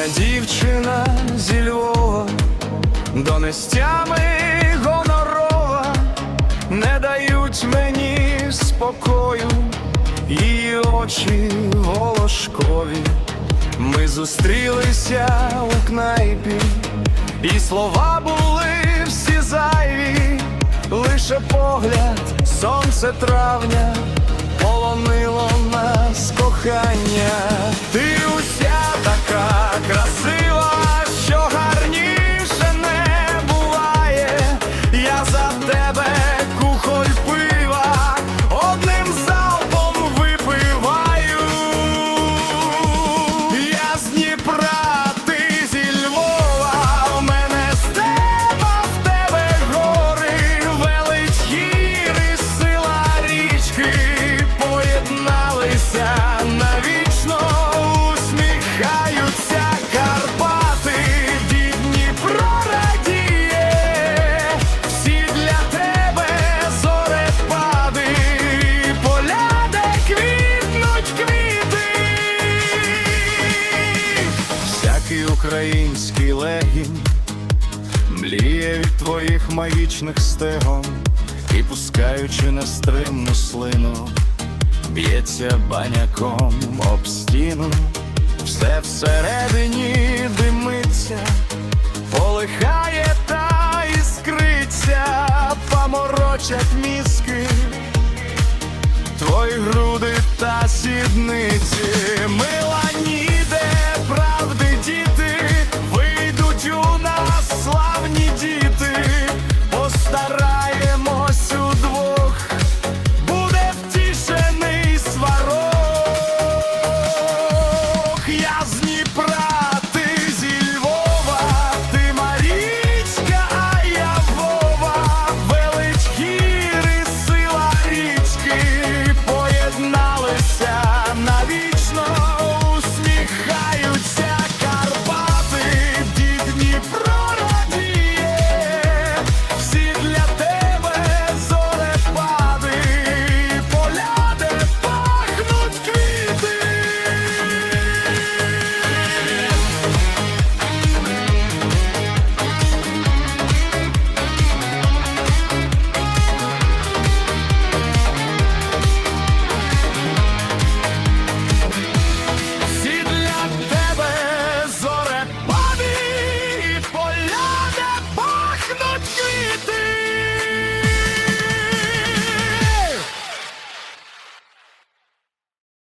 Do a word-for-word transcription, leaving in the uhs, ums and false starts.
дівчина зі Львова, донестями гонорова, не дають мені спокою її очі волошкові. Ми зустрілися у кнайпі, і слова були всі зайві, лише погляд, сонце травня полонило нас кохання. Ти уся така красива, що гарніше не буває. Я за тебе кухоль пива одним залпом випиваю. Я з Дніпра, ти зі Львова, в мене степа, в тебе гори, велич гір і сила річки поєдналися навічно, усміхаються Карпати, дід Дніпро радіє, всі для тебе зорепади, поля, де квітнуть квіти. Всякий український легінь мліє від твоїх магічних стегон, і, пускаючи нестримну слину, б'ється баняком об стіну. Все всередині димиться, полихає та іскриться, поморочать мізки твої груди та сідниці. Мила, ніде правди діти, вийдуть у нас славні діти. Постараємось удвох, буде втішений сварог. Я з Дніпра,